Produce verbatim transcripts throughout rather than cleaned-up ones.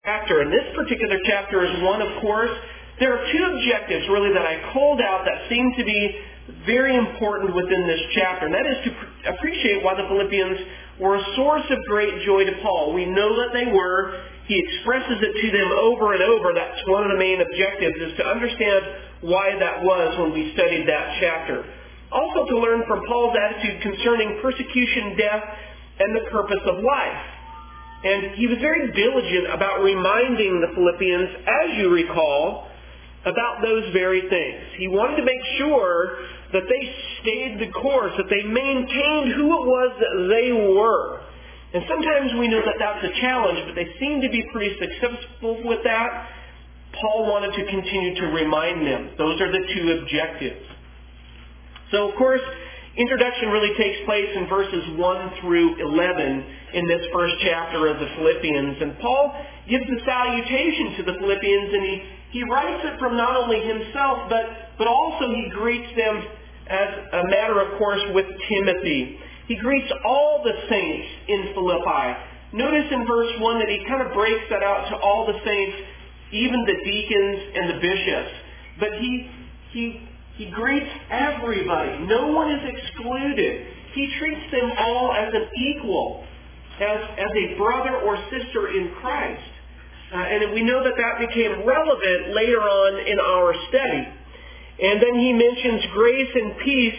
chapter. And this particular chapter is one, of course. There are two objectives, really, that I called out that seem to be very important within this chapter. And that is to pr- appreciate why the Philippians were a source of great joy to Paul. We know that they were. He expresses it to them over and over. That's one of the main objectives, is to understand why that was when we studied that chapter. Also to learn from Paul's attitude concerning persecution, death, and the purpose of life. And he was very diligent about reminding the Philippians, as you recall, about those very things. He wanted to make sure that they stayed the course, that they maintained who it was that they were. And sometimes we know that that's a challenge, but they seem to be pretty successful with that. Paul wanted to continue to remind them. Those are the two objectives. So, of course, introduction really takes place in verses one through eleven in this first chapter of the Philippians. And Paul gives the salutation to the Philippians, and he, he writes it from not only himself, but, but also he greets them as a matter of course with Timothy. He greets all the saints in Philippi. Notice in verse one that he kind of breaks that out to all the saints, even the deacons and the bishops. But he he he greets everybody. No one is excluded. He treats them all as an equal, as, as a brother or sister in Christ. Uh, and we know that that became relevant later on in our study. And then he mentions grace and peace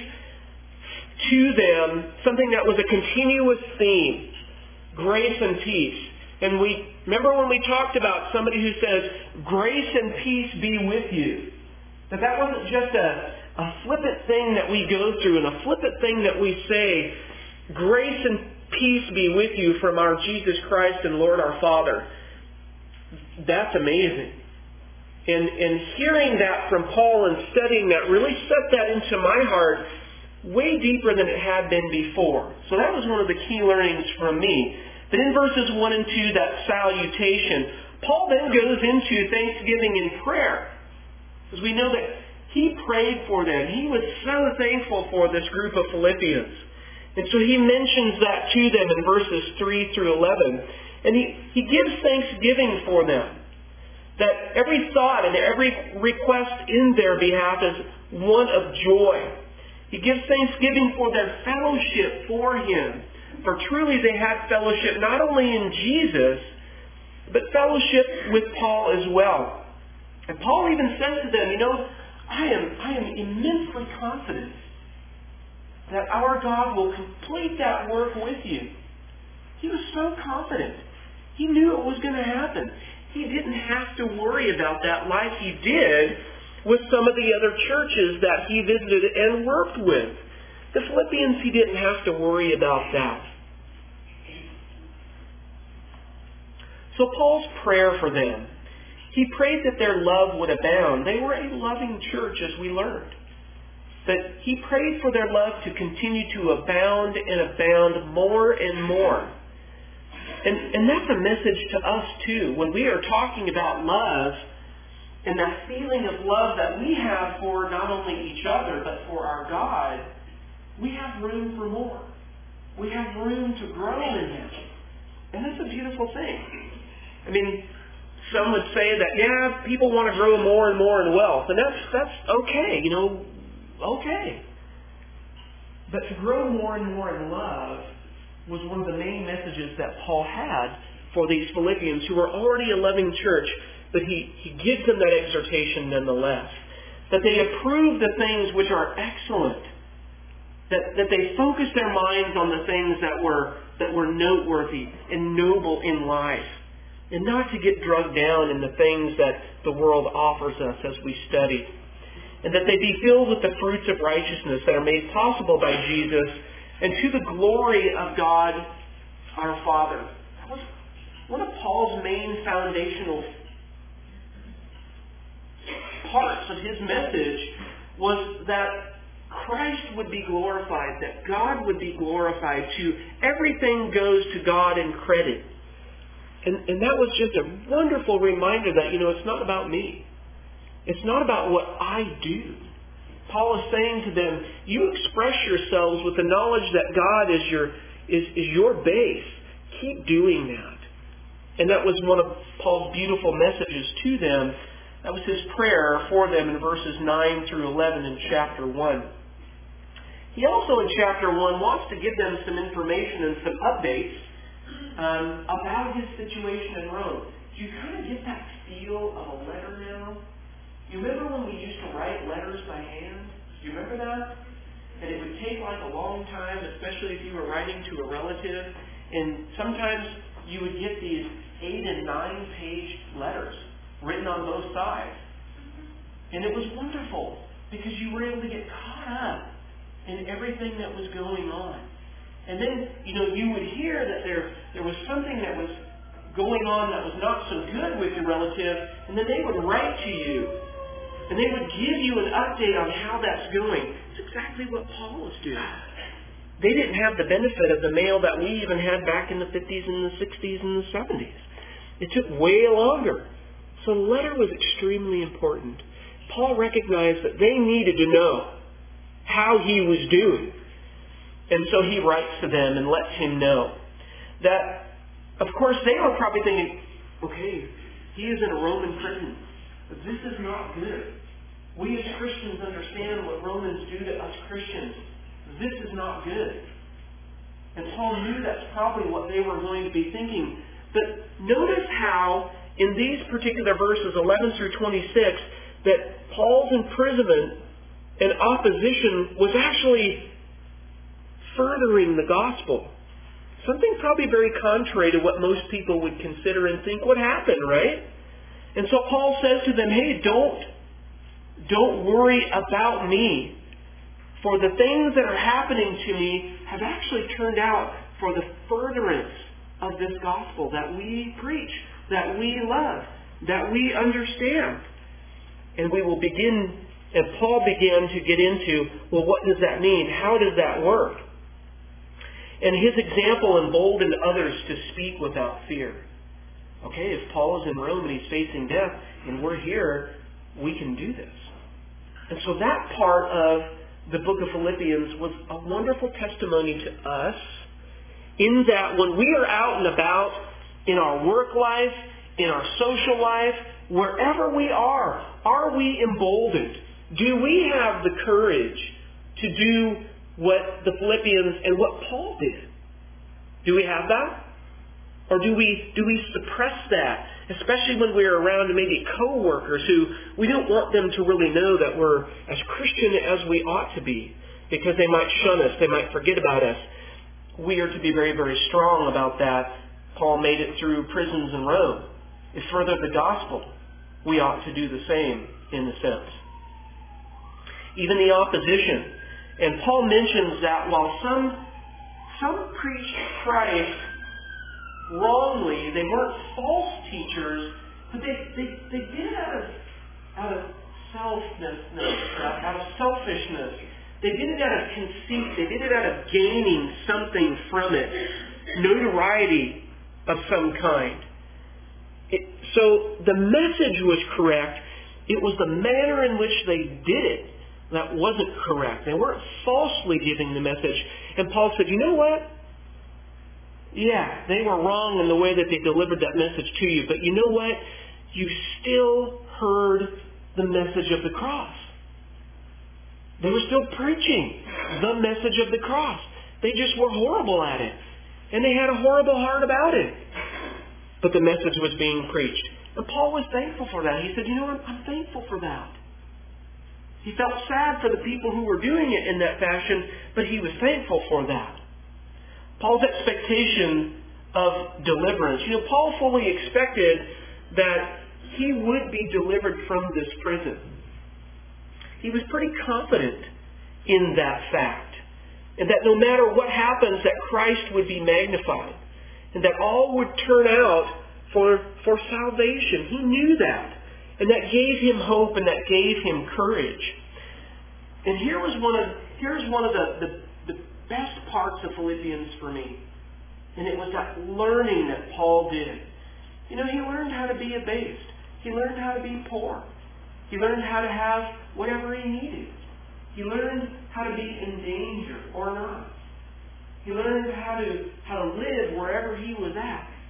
to them, something that was a continuous theme. Grace and peace. And we remember when we talked about somebody who says, grace and peace be with you. That that wasn't just a, a flippant thing that we go through and a flippant thing that we say. Grace and peace be with you from our Jesus Christ and Lord our Father. That's amazing. And, and hearing that from Paul and studying that really set that into my heart way deeper than it had been before. So that was one of the key learnings from me. But in verses one and two, that salutation, Paul then goes into thanksgiving and prayer. Because we know that he prayed for them. He was so thankful for this group of Philippians. And so he mentions that to them in verses three through eleven. And he, he gives thanksgiving for them. That every thought and every request in their behalf is one of joy. He gives thanksgiving for their fellowship for him. For truly they had fellowship not only in Jesus, but fellowship with Paul as well. And Paul even says to them, you know, I am, I am immensely confident that our God will complete that work with you. He was so confident. He knew it was going to happen. He didn't have to worry about that like he did with some of the other churches that he visited and worked with. The Philippians, he didn't have to worry about that. So Paul's prayer for them, he prayed that their love would abound. They were a loving church, as we learned. That he prayed for their love to continue to abound and abound more and more. And, and that's a message to us too. When we are talking about love, and that feeling of love that we have for not only each other, but for our God, we have room for more. We have room to grow in Him. And that's a beautiful thing. I mean, some would say that, yeah, people want to grow more and more in wealth. And that's, that's okay, you know, okay. But to grow more and more in love was one of the main messages that Paul had for these Philippians who were already a loving church. But he, he gives them that exhortation nonetheless. That they approve the things which are excellent. That, that they focus their minds on the things that were, that were noteworthy and noble in life. And not to get drugged down in the things that the world offers us as we study. And that they be filled with the fruits of righteousness that are made possible by Jesus and to the glory of God our Father. That was one of Paul's main foundational parts of his message was that Christ would be glorified, that God would be glorified. To everything goes to God in credit. And, and that was just a wonderful reminder that, you know, it's not about me. It's not about what I do. Paul is saying to them, you express yourselves with the knowledge that God is your, is, is your base. Keep doing that. And that was one of Paul's beautiful messages to them. That was his prayer for them in verses nine through eleven in chapter one. He also in chapter one wants to give them some information and some updates um, about his situation in Rome. Do you kind of get that feel of a letter now? You remember when we used to write letters by hand? Do you remember that? And it would take like a long time, especially if you were writing to a relative. And sometimes you would get these eight and nine page letters written on both sides. And it was wonderful because you were able to get caught up in everything that was going on. And then, you know, you would hear that there there was something that was going on that was not so good with your relative, and then they would write to you. And they would give you an update on how that's going. It's exactly what Paul was doing. They didn't have the benefit of the mail that we even had back in the fifties and the sixties and the seventies. It took way longer. So the letter was extremely important. Paul recognized that they needed to know how he was doing. And so he writes to them and lets him know that, of course, they were probably thinking, okay, he is in a Roman prison. This is not good. We as Christians understand what Romans do to us Christians. This is not good. And Paul knew that's probably what they were going to be thinking. But notice how in these particular verses, eleven through twenty-six, that Paul's imprisonment and opposition was actually furthering the gospel. Something probably very contrary to what most people would consider and think would happen, right? And so Paul says to them, hey, don't, don't worry about me. For the things that are happening to me have actually turned out for the furtherance of this gospel that we preach, that we love, that we understand. And we will begin, and Paul began to get into, well, what does that mean? How does that work? And his example emboldened others to speak without fear. Okay, if Paul is in Rome and he's facing death, and we're here, we can do this. And so that part of the book of Philippians was a wonderful testimony to us in that when we are out and about in our work life, in our social life, wherever we are, are we emboldened? Do we have the courage to do what the Philippians and what Paul did? Do we have that? Or do we do we suppress that, especially when we're around maybe co-workers who we don't want them to really know that we're as Christian as we ought to be because they might shun us, they might forget about us. We are to be very, very strong about that. Paul made it through prisons in Rome. It furthered the gospel. We ought to do the same in a sense. Even the opposition. And Paul mentions that while some, some preached Christ wrongly, they weren't false teachers, but they, they, they did it out of, out of selflessness, out of selfishness. They did it out of conceit. They did it out of gaining something from it. Notoriety of some kind. It, so the message was correct. It was the manner in which they did it that wasn't correct. They weren't falsely giving the message. And Paul said, you know what? Yeah, they were wrong in the way that they delivered that message to you. But you know what? You still heard the message of the cross. They were still preaching the message of the cross. They just were horrible at it. And they had a horrible heart about it. But the message was being preached. And Paul was thankful for that. He said, you know what? I'm thankful for that. He felt sad for the people who were doing it in that fashion, but he was thankful for that. Paul's expectation of deliverance. You know, Paul fully expected that he would be delivered from this prison. He was pretty confident in that fact. And that no matter what happens, that Christ would be magnified. And that all would turn out for, for salvation. He knew that. And that gave him hope and that gave him courage. And here was one of here's one of the, the, the best parts of Philippians for me. And it was that learning that Paul did. You know, he learned how to be abased. He learned how to be poor. He learned how to have whatever he needed. He learned how to be in danger or not. He learned how to how to live wherever he was at.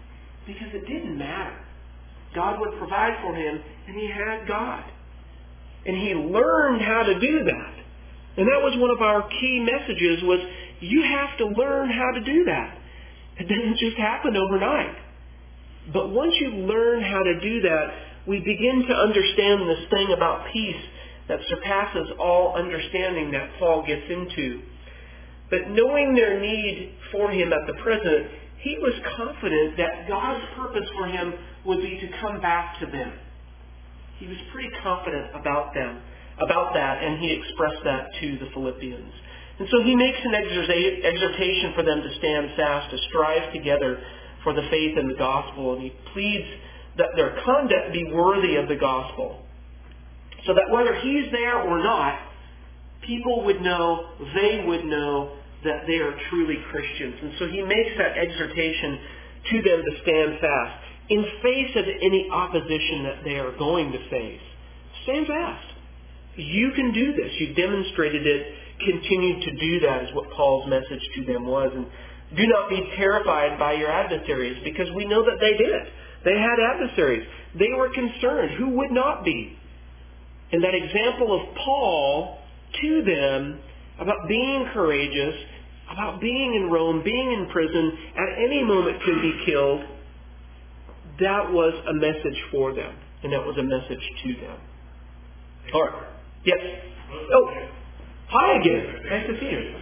Because it didn't matter. God would provide for him, and he had God. And he learned how to do that. And that was one of our key messages was, you have to learn how to do that. It doesn't just happen overnight. But once you learn how to do that, we begin to understand this thing about peace that surpasses all understanding that Paul gets into. But knowing their need for him at the present, he was confident that God's purpose for him would be to come back to them. He was pretty confident about them, about that, and he expressed that to the Philippians. And so he makes an exhortation for them to stand fast, to strive together for the faith in the gospel, and he pleads that their conduct be worthy of the gospel, so that whether he's there or not, people would know, they would know that they are truly Christians. And so he makes that exhortation to them to stand fast in face of any opposition that they are going to face. Stand fast. You can do this. You demonstrated it. Continue to do that is what Paul's message to them was. And do not be terrified by your adversaries, because we know that they did. They had adversaries. They were concerned. Who would not be? And that example of Paul to them about being courageous, about being in Rome, being in prison, at any moment could be killed, that was a message for them. And that was a message to them. All right. Yes. Oh, hi again. Nice to see you.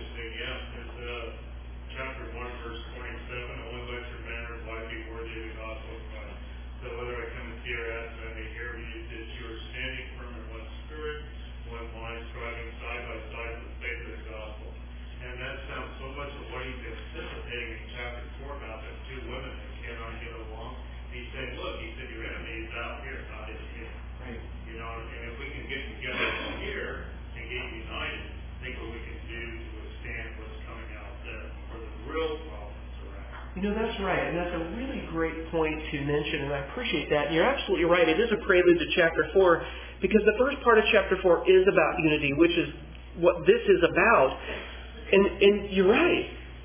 You know, that's right, and that's a really great point to mention, and I appreciate that. And you're absolutely right. It is a prelude to chapter four, because the first part of chapter four is about unity, which is what this is about. And, and you're right.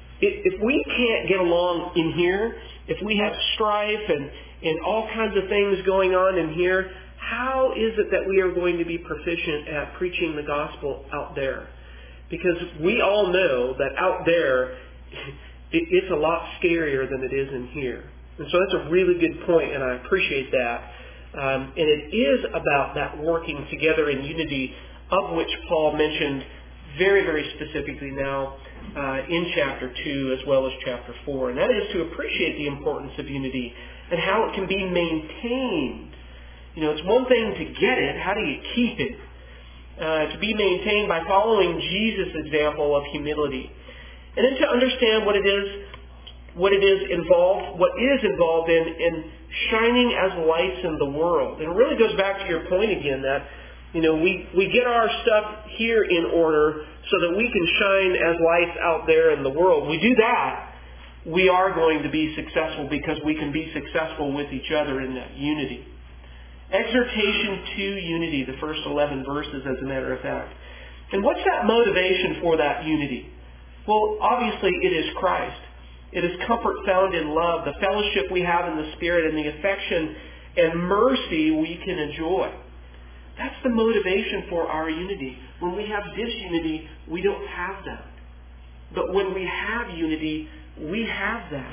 If we can't get along in here, if we have strife and, and all kinds of things going on in here, how is it that we are going to be proficient at preaching the gospel out there? Because we all know that out there, it's a lot scarier than it is in here. And so that's a really good point, and I appreciate that. Um, and it is about that working together in unity, of which Paul mentioned very, very specifically now uh, in chapter two as well as chapter four. And that is to appreciate the importance of unity and how it can be maintained. You know, it's one thing to get it. How do you keep it? Uh, to be maintained by following Jesus' example of humility. And then to understand what it is, what it is involved, what is involved in, in shining as lights in the world. And it really goes back to your point again that, you know, we, we get our stuff here in order so that we can shine as lights out there in the world. We do that, we are going to be successful because we can be successful with each other in that unity. Exhortation to unity, the first eleven verses as a matter of fact. And what's that motivation for that unity? Well, obviously it is Christ. It is comfort found in love, the fellowship we have in the Spirit, and the affection and mercy we can enjoy. That's the motivation for our unity. When we have disunity, we don't have that. But when we have unity, we have that.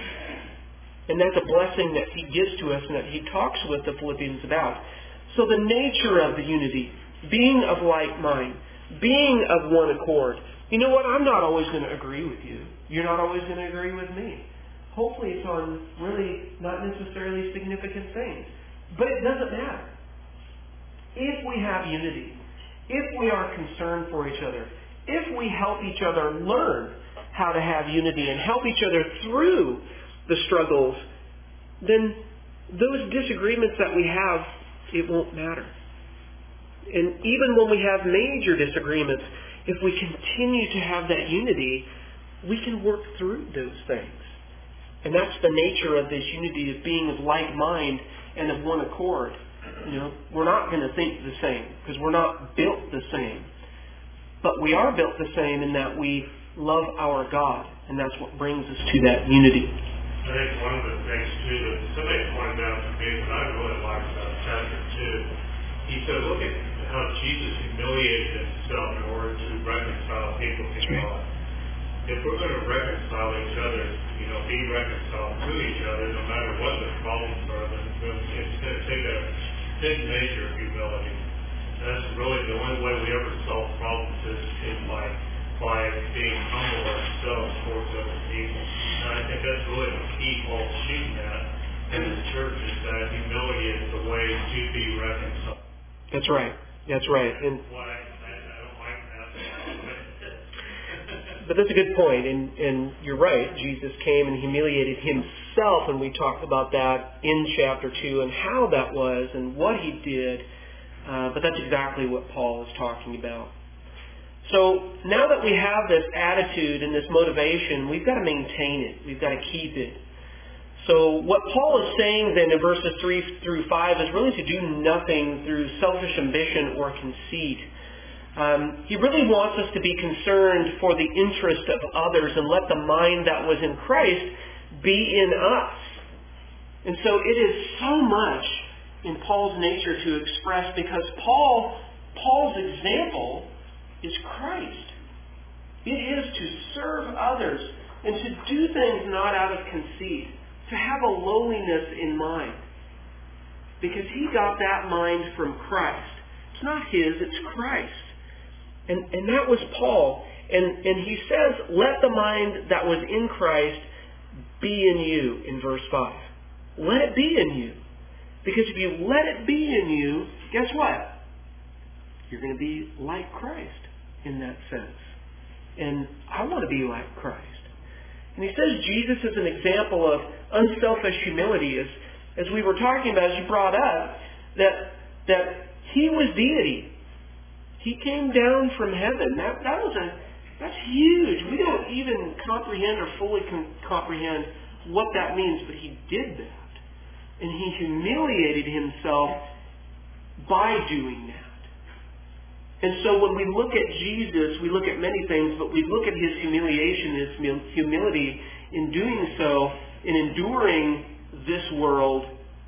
And that's a blessing that he gives to us and that he talks with the Philippians about. So the nature of the unity, being of like mind, being of one accord. You know what? I'm not always going to agree with you. You're not always going to agree with me. Hopefully it's on really not necessarily significant things. But it doesn't matter. If we have unity, if we are concerned for each other, if we help each other learn how to have unity and help each other through the struggles, then those disagreements that we have, it won't matter. And even when we have major disagreements, if we continue to have that unity, we can work through those things. And that's the nature of this unity, of being of like mind and of one accord. You know, we're not going to think the same because we're not built the same. But we are built the same in that we love our God, and that's what brings us to that unity. I think one of the things, too, that somebody pointed out to me that I really liked about chapter two, he said, look at how Jesus humiliated himself in order to reconcile people to God. If we're going to reconcile each other, you know, be reconciled to each other, no matter what the problems are, then it's going to take a big measure of humility. That's really the only way we ever solve problems is, is by, by being humble ourselves towards other people. And I think that's really the key Paul's shooting at in the church, is that humility is the way to be reconciled. That's right. That's right. And Why I, I don't like that. But that's a good point, and, and you're right. Jesus came and humiliated himself, and we talked about that in chapter two and how that was and what he did. Uh, but that's exactly what Paul is talking about. So now that we have this attitude and this motivation, we've got to maintain it. We've got to keep it. So what Paul is saying then in verses three through five is really to do nothing through selfish ambition or conceit. Um, he really wants us to be concerned for the interest of others and let the mind that was in Christ be in us. And so it is so much in Paul's nature to express, because Paul, Paul's example is Christ. It is to serve others and to do things not out of conceit, to have a lowliness in mind, because he got that mind from Christ. It's not his, it's Christ. And, and that was Paul. And, and he says, let the mind that was in Christ be in you, in verse five. Let it be in you. Because if you let it be in you, guess what? You're going to be like Christ in that sense. And I want to be like Christ. And he says Jesus is an example of unselfish humility. As, as we were talking about, as you brought up, that, that he was deity. He came down from heaven. That, that was a, that's huge. We don't even comprehend or fully com- comprehend what that means, but he did that. And he humiliated himself by doing that. And so when we look at Jesus, we look at many things, but we look at his humiliation, his humility in doing so, in enduring this world,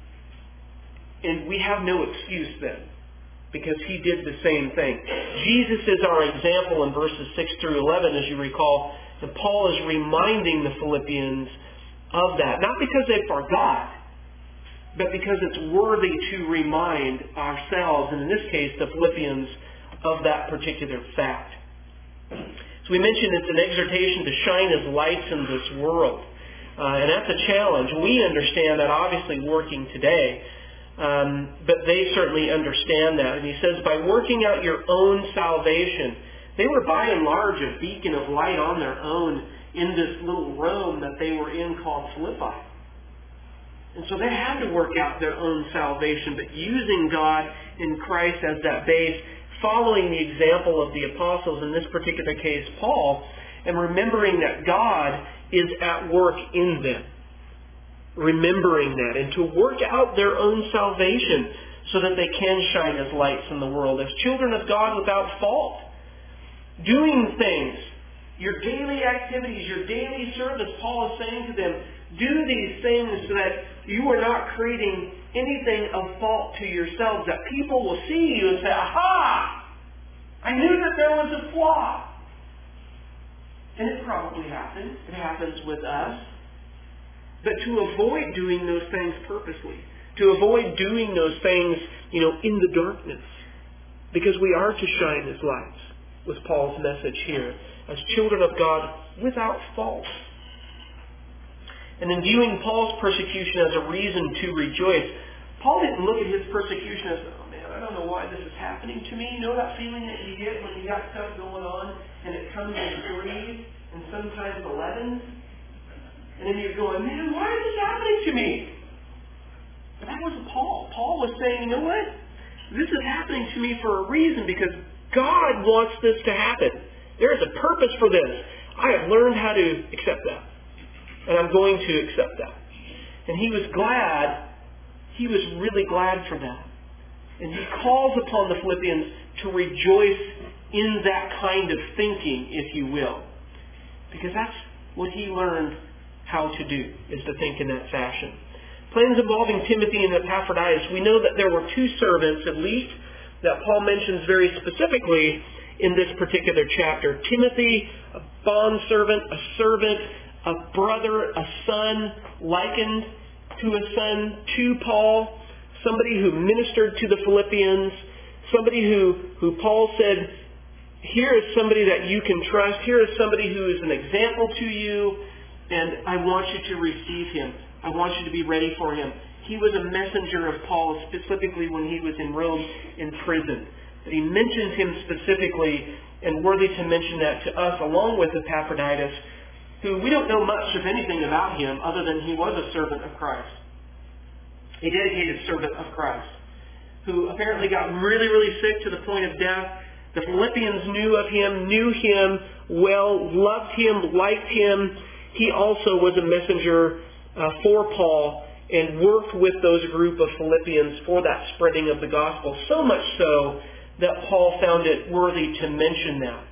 and we have no excuse then, because he did the same thing. Jesus is our example in verses six through eleven, as you recall, and Paul is reminding the Philippians of that. Not because they forgot, but because it's worthy to remind ourselves, and in this case, the Philippians, of that particular fact. So we mentioned it's an exhortation to shine as lights in this world. Uh, and that's a challenge. We understand that obviously working today, um, but they certainly understand that. And he says, by working out your own salvation, they were by and large a beacon of light on their own in this little Rome that they were in called Philippi. And so they had to work out their own salvation, but using God in Christ as that base, following the example of the apostles, in this particular case Paul, and remembering that God is at work in them. Remembering that, and to work out their own salvation so that they can shine as lights in the world, as children of God without fault. Doing things, your daily activities, your daily service, Paul is saying to them, do these things so that you are not creating anything of fault to yourselves, that people will see you and say, aha! I knew that there was a flaw. And it probably happens. It happens with us. But to avoid doing those things purposely, to avoid doing those things, you know, in the darkness, because we are to shine as lights, was Paul's message here, as children of God without fault. And in viewing Paul's persecution as a reason to rejoice, Paul didn't look at his persecution as, oh man, I don't know why this is happening to me. You know that feeling that you get when you got stuff going on and it comes in threes and sometimes elevens? And then you're going, man, why is this happening to me? But that wasn't Paul. Paul was saying, you know what? This is happening to me for a reason, because God wants this to happen. There is a purpose for this. I have learned how to accept that. And I'm going to accept that. And he was glad. He was really glad for that. And he calls upon the Philippians to rejoice in that kind of thinking, if you will. Because that's what he learned how to do, is to think in that fashion. Plans involving Timothy and Epaphroditus. We know that there were two servants, at least, that Paul mentions very specifically in this particular chapter. Timothy, a bondservant, a servant, a brother, a son, likened to a son to Paul, somebody who ministered to the Philippians, somebody who, who Paul said, here is somebody that you can trust, here is somebody who is an example to you, and I want you to receive him. I want you to be ready for him. He was a messenger of Paul, specifically when he was in Rome in prison. But he mentions him specifically, and worthy to mention that to us, along with Epaphroditus, who we don't know much, if anything, about him, other than he was a servant of Christ. A dedicated servant of Christ, who apparently got really, really sick to the point of death. The Philippians knew of him, knew him well, loved him, liked him. He also was a messenger uh, for Paul and worked with those group of Philippians for that spreading of the gospel, so much so that Paul found it worthy to mention that.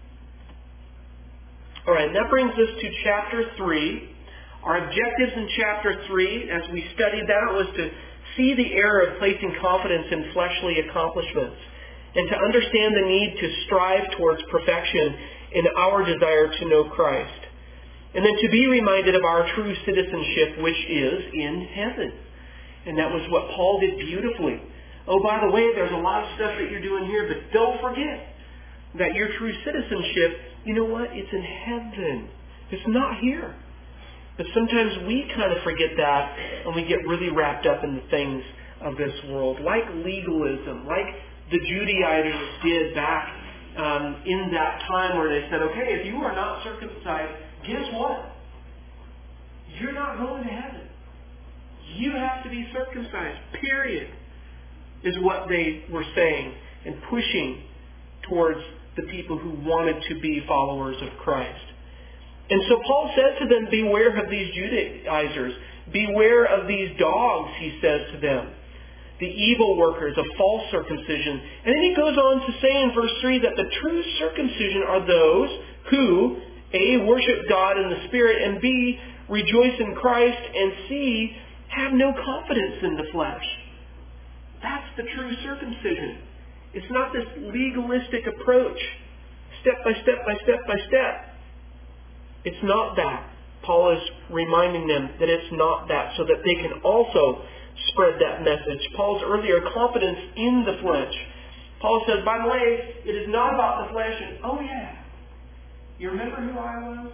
All right, that brings us to chapter three. Our objectives in chapter three, as we studied that, was to see the error of placing confidence in fleshly accomplishments and to understand the need to strive towards perfection in our desire to know Christ. And then to be reminded of our true citizenship, which is in heaven. And that was what Paul did beautifully. Oh, by the way, there's a lot of stuff that you're doing here, but don't forget that your true citizenship, you know what? It's in heaven. It's not here. But sometimes we kind of forget that and we get really wrapped up in the things of this world. Like legalism, like the Judaizers did back um, in that time where they said, okay, if you are not circumcised, guess what? You're not going to heaven. You have to be circumcised, period, is what they were saying and pushing towards the people who wanted to be followers of Christ. And so Paul says to them, beware of these Judaizers. Beware of these dogs, he says to them. The evil workers of false circumcision. And then he goes on to say in verse three that the true circumcision are those who, A, worship God in the Spirit, and B, rejoice in Christ, and C, have no confidence in the flesh. That's the true circumcision. It's not this legalistic approach, step by step by step by step. It's not that. Paul is reminding them that it's not that, so that they can also spread that message. Paul's earlier confidence in the flesh. Paul says, by the way, it is not about the flesh. And, oh yeah, you remember who I was?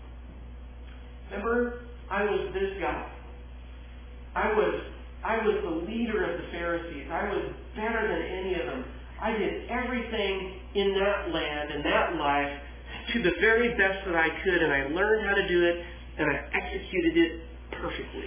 Remember, I was this guy. I was, I was the leader of the Pharisees. I was better than any of them. I did everything in that land and that life to the very best that I could, and I learned how to do it, and I executed it perfectly.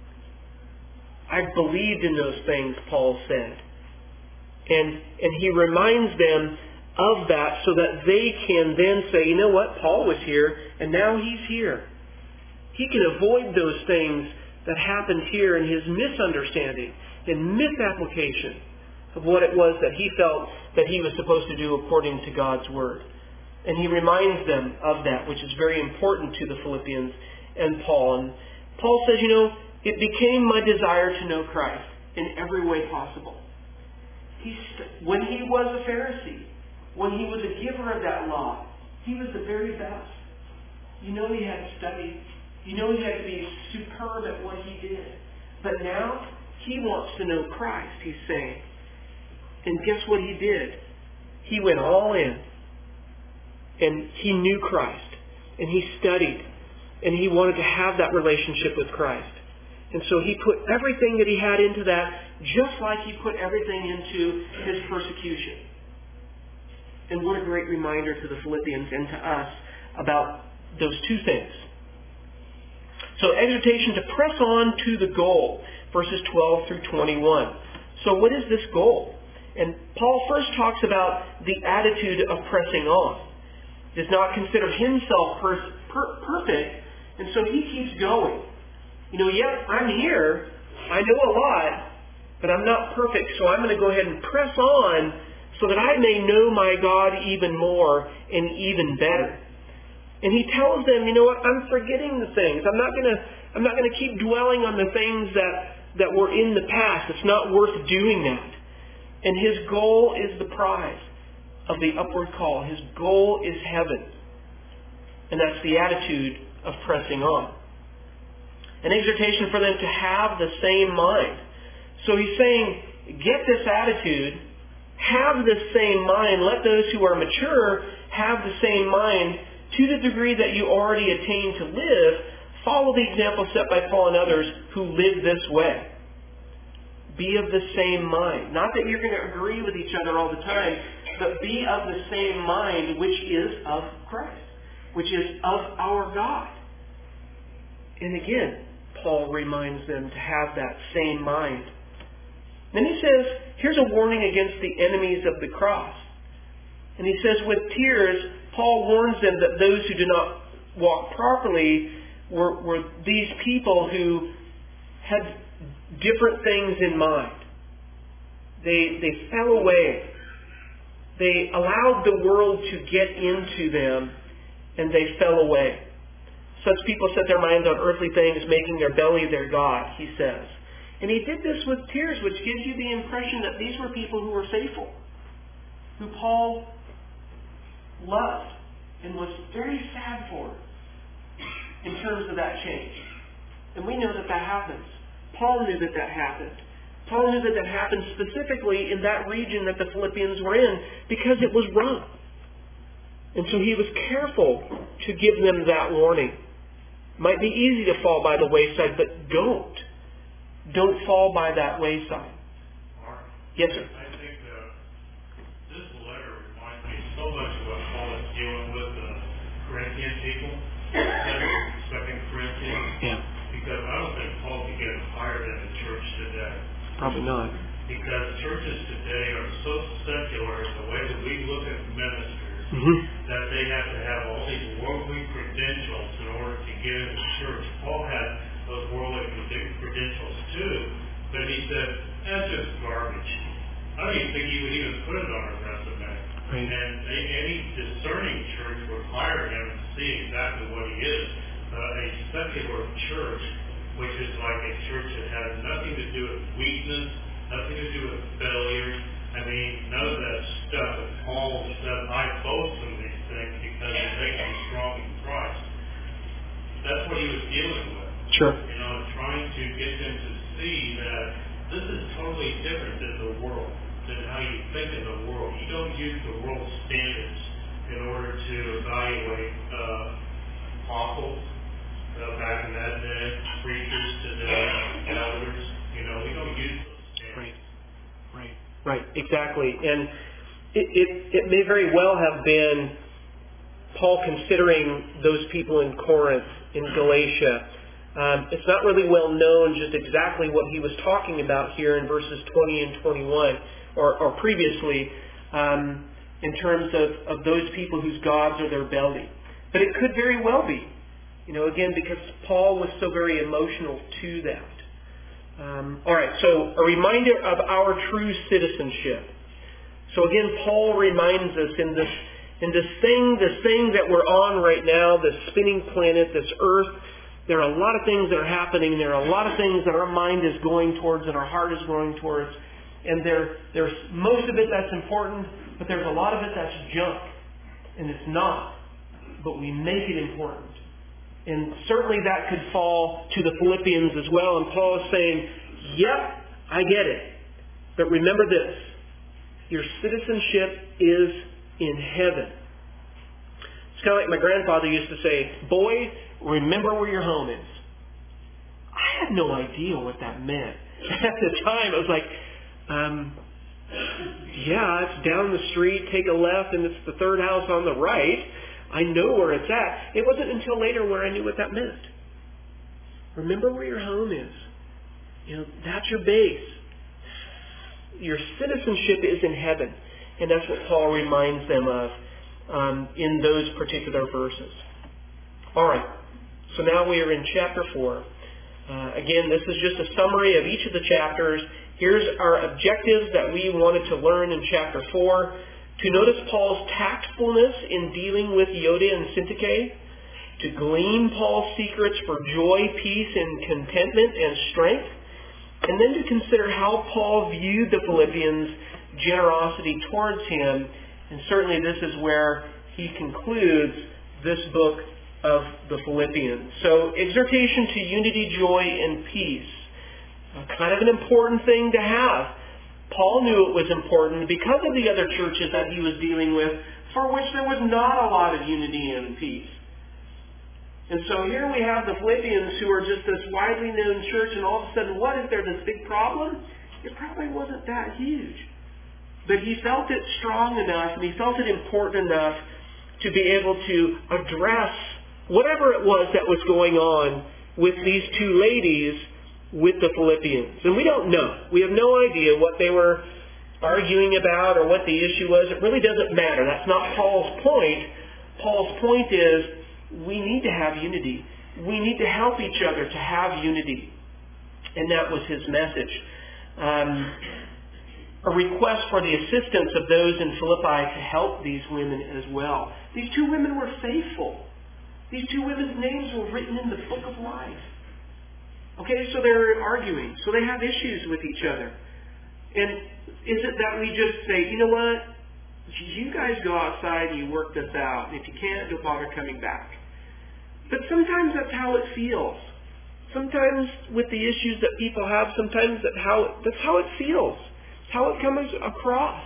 I believed in those things, Paul said. And, and he reminds them of that so that they can then say, you know what, Paul was here, and now he's here. He can avoid those things that happened here in his misunderstanding and misapplication of what it was that he felt that he was supposed to do according to God's Word. And he reminds them of that, which is very important to the Philippians and Paul. And Paul says, you know, it became my desire to know Christ in every way possible. He st- when he was a Pharisee, when he was a giver of that law, he was the very best. You know he had to study. You know he had to be superb at what he did. But now he wants to know Christ, he's saying. And guess what he did? He went all in. And he knew Christ. And he studied. And he wanted to have that relationship with Christ. And so he put everything that he had into that, just like he put everything into his persecution. And what a great reminder to the Philippians and to us about those two things. So exhortation to press on to the goal, verses twelve through twenty-one. So what is this goal? And Paul first talks about the attitude of pressing on. Does not consider himself per- per- perfect, and so he keeps going. You know, yep, I'm here. I know a lot, but I'm not perfect, so I'm going to go ahead and press on so that I may know my God even more and even better. And he tells them, you know what, I'm forgetting the things. I'm not gonna I'm not gonna keep dwelling on the things that, that were in the past. It's not worth doing that. And his goal is the prize of the upward call. His goal is heaven. And that's the attitude of pressing on. An exhortation for them to have the same mind. So he's saying, get this attitude, have the same mind, let those who are mature have the same mind to the degree that you already attained to live. Follow the example set by Paul and others who live this way. Be of the same mind. Not that you're going to agree with each other all the time, but be of the same mind which is of Christ, which is of our God. And again, Paul reminds them to have that same mind. Then he says, here's a warning against the enemies of the cross. And he says, with tears, Paul warns them that those who do not walk properly were, were these people who had different things in mind. They, they fell away. They allowed the world to get into them, and they fell away. Such people set their minds on earthly things, making their belly their God, he says. And he did this with tears, which gives you the impression that these were people who were faithful, who Paul loved and was very sad for in terms of that change. And we know that that happens. Paul knew that that happened. Paul knew that that happened specifically in that region that the Philippians were in because it was wrong. And so he was careful to give them that warning. Might be easy to fall by the wayside, but don't. Don't fall by that wayside. Mark, yes, sir. I think uh, this letter reminds me so much of what Paul is dealing with the Corinthian people, Second Corinthians. Yeah. Because I don't think Paul could get hired in the church today. Probably not. Because churches today are so secular in the way that we look at ministers mm-hmm. that they have to have all these worldly credentials in order to get into church. Paul had those worldly credentials too, but he said, that's just garbage. I don't even think he would even put it on a resume. Right. And they, any discerning church would hire him and see exactly what he is. Uh, a secular church, which is like a church that has nothing to do with weakness, nothing to do with failure. I mean, none of that stuff that Paul said, I boast in these things because they make me strong in Christ. That's what he was dealing with. Sure. You know, trying to get them to see that this is totally different than the world, than how you think in the world. You don't use the world standards in order to evaluate uh, apostles. Uh, back in that day, preachers today, elders, you know, we don't use those standards. Right, right, right, exactly. And it, it, it may very well have been Paul considering those people in Corinth, in Galatia. Um, it's not really well known just exactly what he was talking about here in verses twenty and twenty-one, or, or previously, um, in terms of, of those people whose gods are their belly. But it could very well be. You know, again, because Paul was so very emotional to that. Um, all right, so a reminder of our true citizenship. So again, Paul reminds us in this in this thing, this thing that we're on right now, this spinning planet, this earth, there are a lot of things that are happening. There are a lot of things that our mind is going towards and our heart is going towards. And there, there's most of it that's important, but there's a lot of it that's junk. And it's not. But we make it important. And certainly that could fall to the Philippians as well. And Paul is saying, yep, I get it. But remember this. Your citizenship is in heaven. It's kind of like my grandfather used to say, boy, remember where your home is. I had no idea what that meant. At the time, I was like, um, yeah, it's down the street, take a left, and it's the third house on the right. I know where it's at. It wasn't until later where I knew what that meant. Remember where your home is. You know, that's your base. Your citizenship is in heaven. And that's what Paul reminds them of um, in those particular verses. All right. So now we are in chapter four. Uh, again, this is just a summary of each of the chapters. Here's our objectives that we wanted to learn in chapter four. To notice Paul's tactfulness in dealing with Euodia and Syntyche, to glean Paul's secrets for joy, peace, and contentment and strength, and then to consider how Paul viewed the Philippians' generosity towards him. And certainly this is where he concludes this book of the Philippians. So, exhortation to unity, joy, and peace. Uh, kind of an important thing to have. Paul knew it was important because of the other churches that he was dealing with, for which there was not a lot of unity and peace. And so here we have the Philippians, who are just this widely known church, and all of a sudden, what is there, this big problem? It probably wasn't that huge. But he felt it strong enough, and he felt it important enough to be able to address whatever it was that was going on with these two ladies with the Philippians. And we don't know. We have no idea what they were arguing about or what the issue was. It really doesn't matter. That's not Paul's point. Paul's point is we need to have unity. We need to help each other to have unity. And that was his message. Um, a request for the assistance of those in Philippi to help these women as well. These two women were faithful. These two women's names were written in the book of life. Okay, so they're arguing. So they have issues with each other. And is it that we just say, you know what? You guys go outside and you work this out. And if you can't, don't bother coming back. But sometimes that's how it feels. Sometimes with the issues that people have, sometimes that how that's how it feels. It's how it comes across.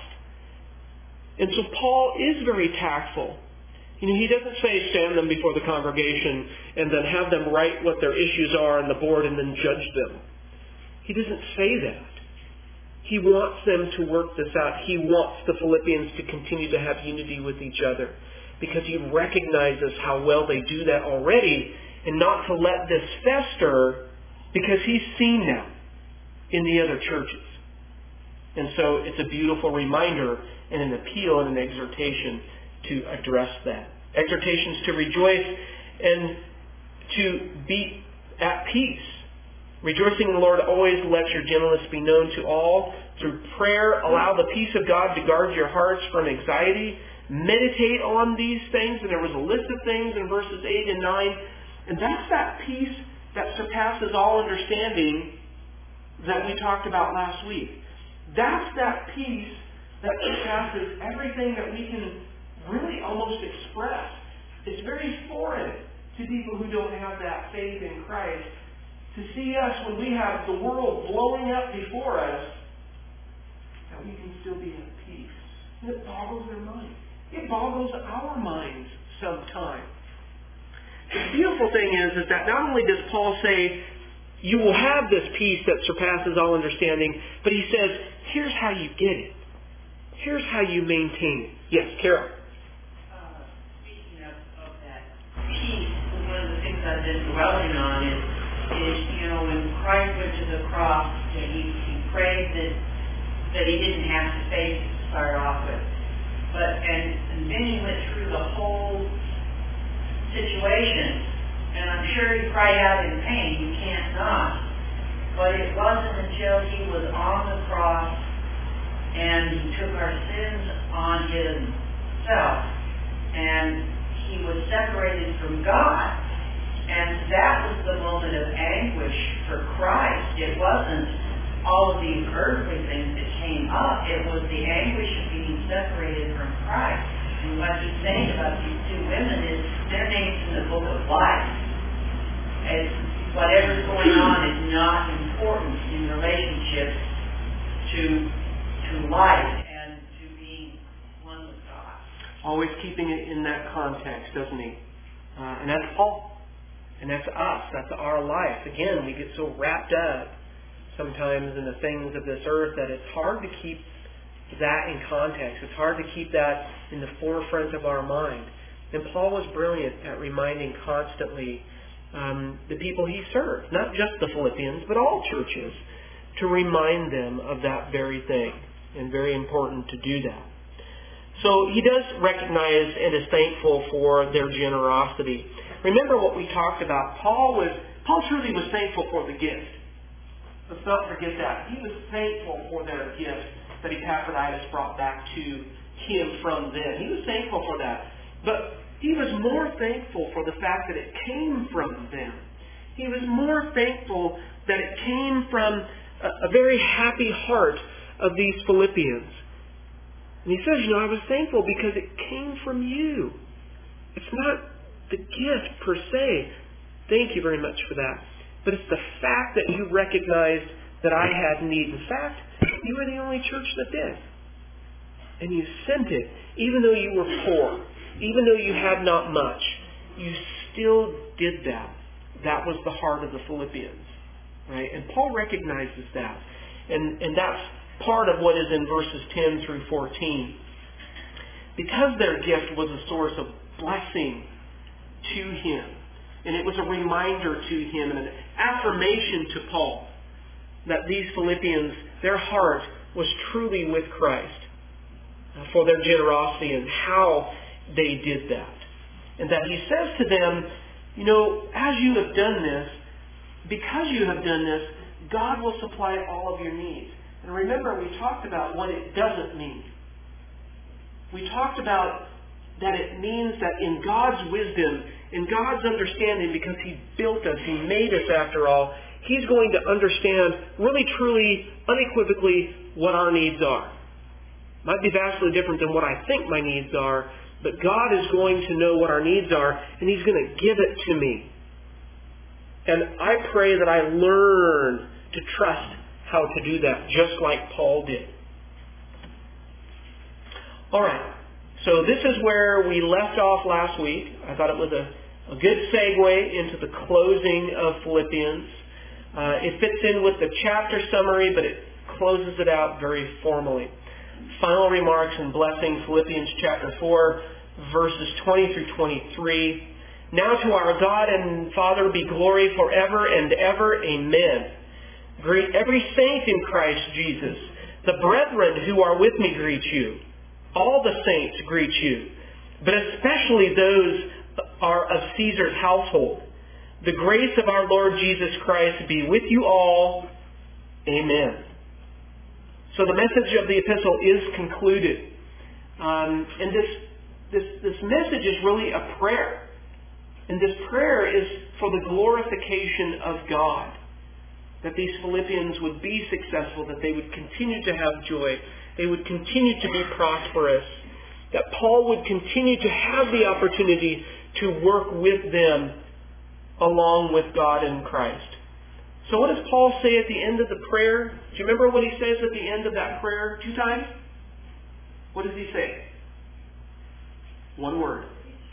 And so Paul is very tactful. You know, he doesn't say stand them before the congregation and then have them write what their issues are on the board and then judge them. He doesn't say that. He wants them to work this out. He wants the Philippians to continue to have unity with each other because he recognizes how well they do that already, and not to let this fester because he's seen that in the other churches. And so it's a beautiful reminder and an appeal and an exhortation to address that. Exhortations to rejoice and to be at peace. Rejoicing in the Lord, always let your gentleness be known to all. Through prayer, allow the peace of God to guard your hearts from anxiety. Meditate on these things. And there was a list of things in verses eight and nine. And that's that peace that surpasses all understanding that we talked about last week. That's that peace that surpasses everything that we can really almost express. It's very foreign to people who don't have that faith in Christ to see us when we have the world blowing up before us, that we can still be at peace. And it boggles their mind. It boggles our minds sometimes. The beautiful thing is, is that not only does Paul say, you will have this peace that surpasses all understanding, but he says, here's how you get it. Here's how you maintain it. Yes, Carol. Uh, speaking of, of that peace, one of the things I've been dwelling on is, is you know, when Christ went to the cross, that he, he prayed that that he didn't have to face it to start off with. But and, and then he went through the whole situation, and I'm sure he cried out in pain. You can't not. But it wasn't until he was on the cross and he took our sins on himself, and he was separated from God. And that was the moment of anguish for Christ. It wasn't all of these earthly things that came up. It was the anguish of being separated from Christ. And what he's saying about these two women is their names in the book of life. And whatever's going on is not important in relationship to to life and to being one with God. Always keeping it in that context, doesn't he? Uh, and that's Paul. And that's us. That's our life. Again, we get so wrapped up sometimes in the things of this earth that it's hard to keep that in context. It's hard to keep that in the forefront of our mind. And Paul was brilliant at reminding constantly um, the people he served, not just the Philippians, but all churches, to remind them of that very thing. And very important to do that. So he does recognize and is thankful for their generosity. Remember what we talked about. Paul was Paul truly was thankful for the gift. Let's not forget that. He was thankful for their gift that Epaphroditus brought back to him from them. He was thankful for that. But He was more thankful for the fact that it came from them. He was more thankful that it came from a, a very happy heart of these Philippians. And he says, you know, I was thankful because it came from you. It's not the gift per se. Thank you very much for that. But it's the fact that you recognized that I had need. In fact, you were the only church that did. And you sent it, even though you were poor, even though you had not much. You still did that. That was the heart of the Philippians. Right? And Paul recognizes that. And, and that's part of what is in verses ten through fourteen. Because their gift was a source of blessing to him. And it was a reminder to him and an affirmation to Paul that these Philippians, their heart was truly with Christ for their generosity and how they did that. And that he says to them, you know, as you have done this, because you have done this, God will supply all of your needs. And remember, we talked about what it doesn't mean. We talked about that it means that in God's wisdom, in God's understanding, because He built us, He made us after all, He's going to understand really, truly, unequivocally what our needs are. Might be vastly different than what I think my needs are, but God is going to know what our needs are, and He's going to give it to me. And I pray that I learn to trust how to do that, just like Paul did. All right. So this is where we left off last week. I thought it was a, a good segue into the closing of Philippians. Uh, it fits in with the chapter summary, but it closes it out very formally. Final remarks and blessing, Philippians chapter four, verses twenty through twenty-three. Now to our God and Father be glory forever and ever. Amen. Greet every saint in Christ Jesus. The brethren who are with me greet you. All the saints greet you, but especially those are of Caesar's household. The grace of our Lord Jesus Christ be with you all. Amen. So the message of the epistle is concluded. Um, and this, this, this message is really a prayer. And this prayer is for the glorification of God. That these Philippians would be successful, that they would continue to have joy, they would continue to be prosperous, that Paul would continue to have the opportunity to work with them along with God in Christ. So what does Paul say at the end of the prayer? Do you remember what he says at the end of that prayer two times? What does he say? One word.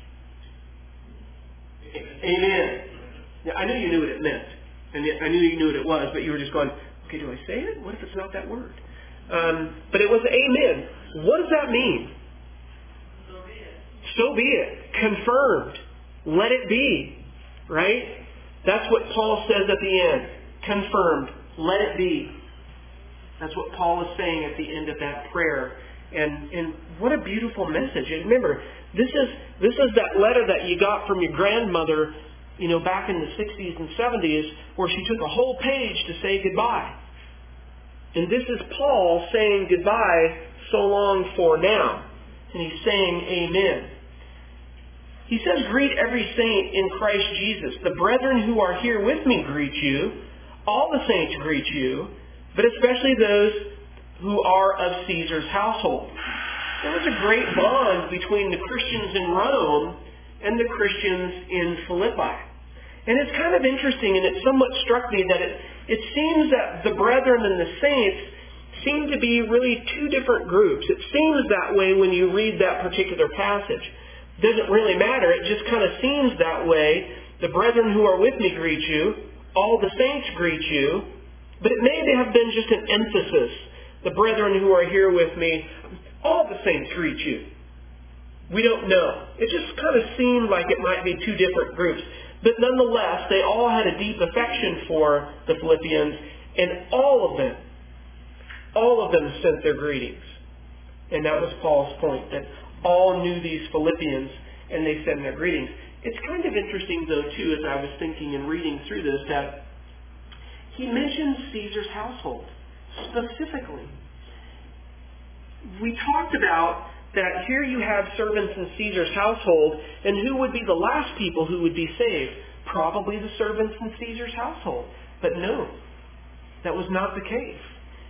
Amen. Yeah, I knew you knew what it meant. And I knew you knew what it was, but you were just going, okay, do I say it? What if it's not that word? Um, but it was amen. What does that mean? So be it. So be it. Confirmed. Let it be. Right? That's what Paul says at the end. Confirmed. Let it be. That's what Paul is saying at the end of that prayer. And and what a beautiful message. And remember, this is this is that letter that you got from your grandmother, you know, back in the sixties and seventies, where she took a whole page to say goodbye. And this is Paul saying goodbye, so long for now. And he's saying amen. He says, greet every saint in Christ Jesus. The brethren who are here with me greet you. All the saints greet you, but especially those who are of Caesar's household. There was a great bond between the Christians in Rome and the Christians in Philippi. And it's kind of interesting, and it somewhat struck me that it, it seems that the brethren and the saints seem to be really two different groups. It seems that way when you read that particular passage. It doesn't really matter. It just kind of seems that way. The brethren who are with me greet you. All the saints greet you. But it may have been just an emphasis. The brethren who are here with me, all the saints greet you. We don't know. It just kind of seemed like it might be two different groups. But nonetheless, they all had a deep affection for the Philippians, and all of them, all of them sent their greetings. And that was Paul's point, that all knew these Philippians, and they sent their greetings. It's kind of interesting, though, too, as I was thinking and reading through this, that he mentions Caesar's household specifically. We talked about that here you have servants in Caesar's household, and who would be the last people who would be saved? Probably the servants in Caesar's household. But no, that was not the case.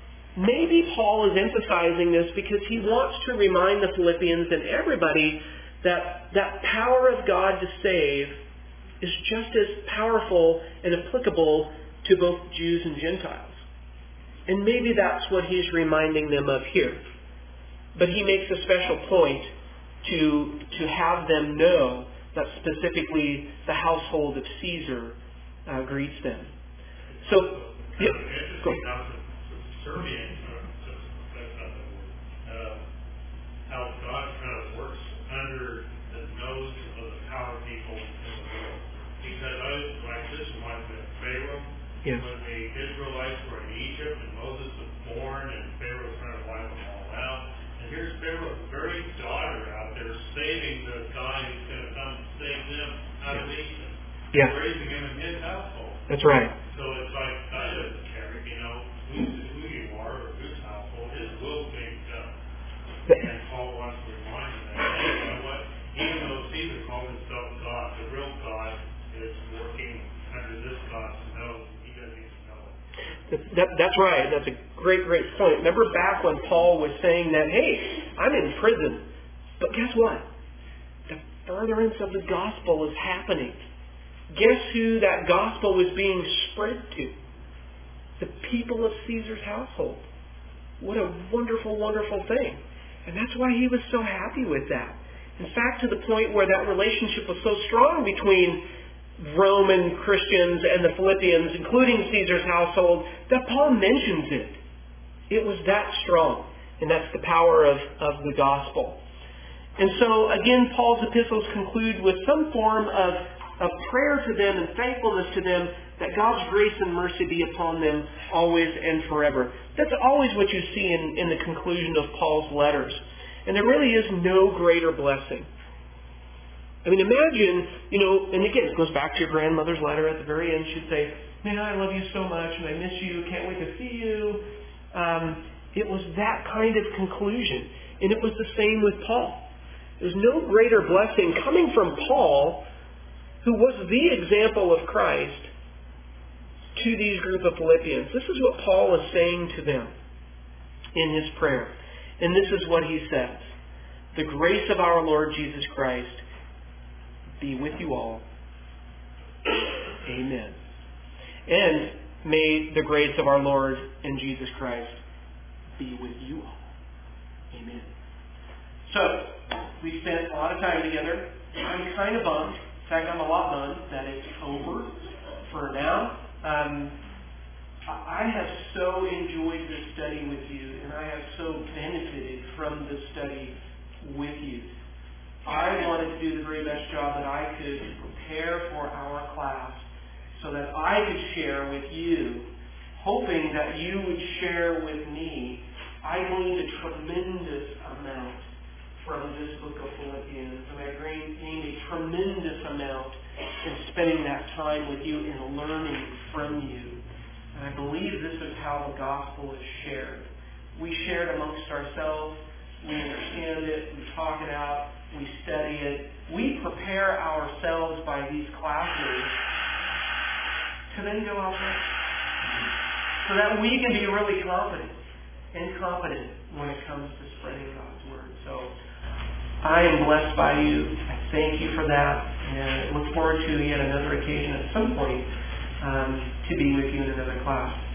Maybe Paul is emphasizing this because he wants to remind the Philippians and everybody that that power of God to save is just as powerful and applicable to both Jews and Gentiles. And maybe that's what he's reminding them of here. But he makes a special point to, to have them know that specifically the household of Caesar uh, greets them. So, yeah, go. Serbian, that's not the word, uh, how God kind of works under the nose of the power people in the world. Because I like this reminds me of Pharaoh. Yes. When the Israelites were in Egypt and Moses was born and Pharaoh was trying to wipe them all out. And here's Pharaoh's very daughter out there saving the guy who's going to come save them out of Egypt. Yes. Raising him in his household. That's right. So it's like, God doesn't care, you know, who, who you are or whose household. His will being done. And Paul wants to remind them that, hey, you know what? Even though Caesar called himself God, the real God is working under this God's nose. He doesn't even know it. That, that, that's right. That's a great, great point. Remember back when Paul was saying that, hey, I'm in prison. But guess what? The furtherance of the gospel is happening. Guess who that gospel was being spread to? The people of Caesar's household. What a wonderful, wonderful thing. And that's why he was so happy with that. In fact, to the point where that relationship was so strong between Roman Christians and the Philippians, including Caesar's household, that Paul mentions it. It was that strong. And that's the power of, of the gospel. And so, again, Paul's epistles conclude with some form of, of prayer to them and thankfulness to them that God's grace and mercy be upon them always and forever. That's always what you see in, in the conclusion of Paul's letters. And there really is no greater blessing. I mean, imagine, you know, and again, it goes back to your grandmother's letter at the very end. She'd say, man, I love you so much, and I miss you, can't wait to see you. Um, it was that kind of conclusion. And it was the same with Paul. There's no greater blessing coming from Paul, who was the example of Christ, to these group of Philippians. This is what Paul is saying to them in his prayer. And this is what he says. The grace of our Lord Jesus Christ be with you all. Amen. And may the grace of our Lord and Jesus Christ be with you all. Amen. So, we spent a lot of time together. I'm kind of bummed. In fact, I'm a lot bummed that it's over for now. Um, I have so enjoyed this study with you, and I have so benefited from this study with you. I wanted to do the very best job that I could to prepare for our class so that I could share with you, hoping that you would share with me. I gleaned a tremendous amount from this book of Philippians, and I gained a tremendous amount in spending that time with you and learning from you. And I believe this is how the gospel is shared. We share it amongst ourselves. We understand it. We talk it out. We study it. We prepare ourselves by these classes to then go out there so that we can be really confident and competent when it comes to spreading God's word. So I am blessed by you. I thank you for that. And I look forward to yet another occasion at some point um, to be with you in another class.